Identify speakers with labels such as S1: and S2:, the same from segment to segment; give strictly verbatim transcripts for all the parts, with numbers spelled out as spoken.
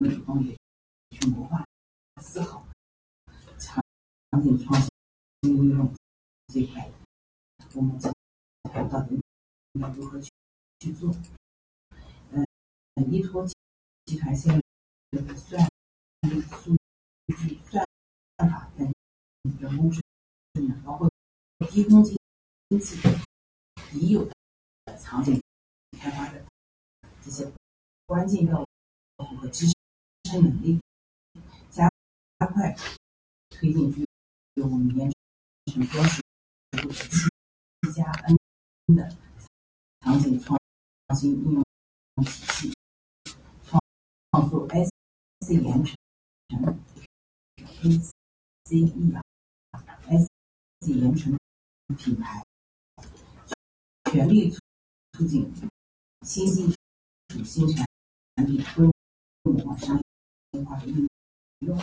S1: 主动地去谋划思考场景创新应用这一块，我们到底应该如何去去做？呃，依托集团现在的算力、数据、算法等人工智能，包括低空经济已有的场景开发的这些关键要素和支撑能力，加快推进具有我们编程标识七加 N 的场景创新应用体系，创作 S C 研程 A C E 啊 S C 研程品牌，全力促进新技术、新产品规模商业化的应用。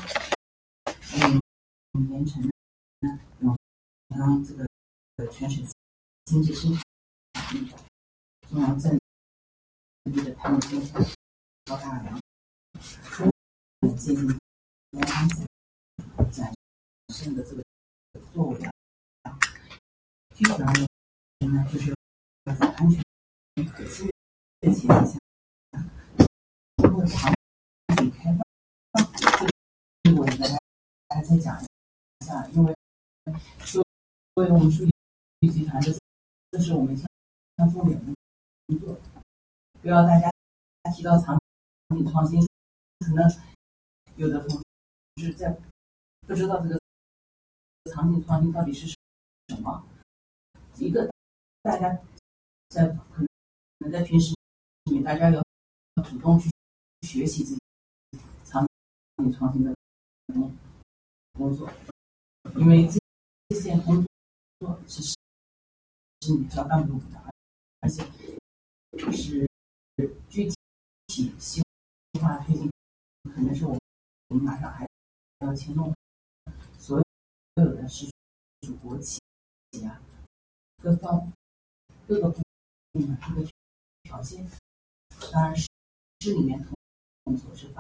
S1: 嗯，研程呢，有当这个全省经济生产力的中央政府的他们说高大良充分接近联邦政府展现的这个作为啊，具体而言呢，就是要在安全可信的前提下，通过场景开放。这个我给大家再讲一下，因为作为我们数据集团的，这是我们像重点的工作，不要大家提到场景创新，可能有的同事在不知道这个场景创新到底是什么。一个大家在可能在平时里面，大家要主动去学习这场景创新的工作，因为这这些工作是是你要干不的，而且是具体细化推进，可能是我我们马上还要牵动所有的是属国企啊，各方各个部门这个条件，当然是市里面统筹是发